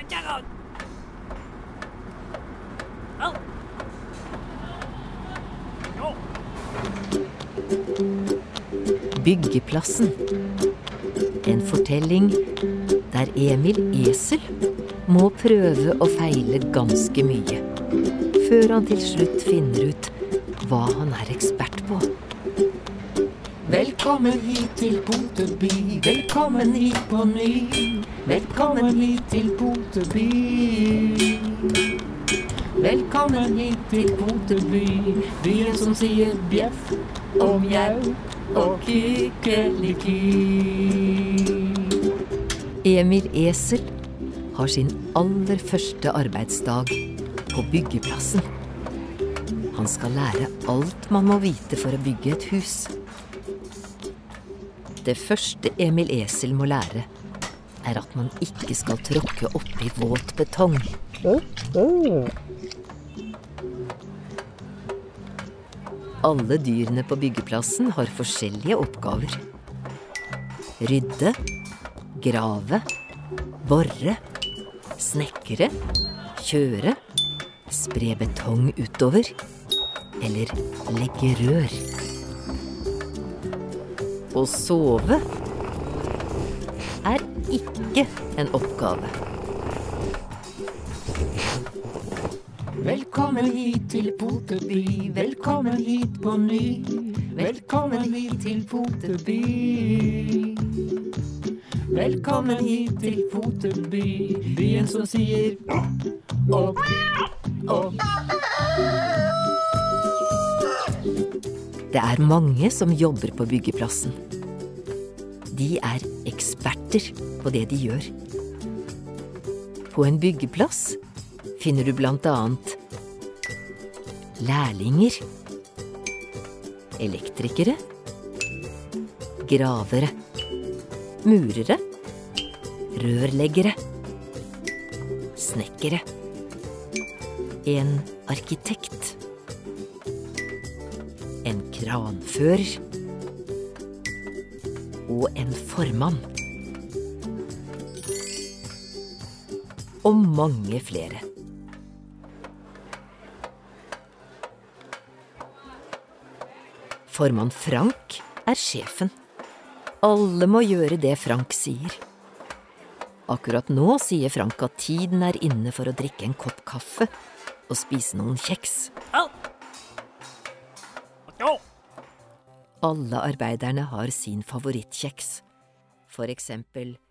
Byggeplassen. En fortelling der Emil Esel må prøve og feile ganske mye, før han til slutt finner ut hva han er ekspert på. Velkommen hit til Poteby, velkommen hit på ny. Velkommen hit til Poteby. Velkommen hit til Poteby, byen som sier bjeff og mjau og kykeliki. Emil Esel har sin aller første arbeidsdag på byggeplassen. Han skal lære alt man må vite for å bygge et hus. Det første Emil Esel må lære, er at man ikke skal tråkke oppi våt betong. Alle dyrene på byggeplassen har forskjellige oppgaver. Rydde, grave, borre, snekre, kjøre, spre betong utover, eller legge rør. Å sove er ikke en oppgave. Velkommen hit til Poteby, velkommen hit på ny. Velkommen hit til Poteby. Velkommen hit til Poteby, byen som sier opp, opp. Det er mange som jobber på byggeplassen. De er eksperter på det de gjør. På en byggeplass finner du blant annet lærlinger, elektrikere, gravere, murere, rørleggere, snekkere, en arkitekt, en kranfører og en formann. Og mange flere. Formann Frank er sjefen. Alle må gjøre det Frank sier. Akkurat nå sier Frank at tiden er inne for å drikke en kopp kaffe og spise noen kjeks. Alle arbeiderne har sin favorittkjeks. For eksempel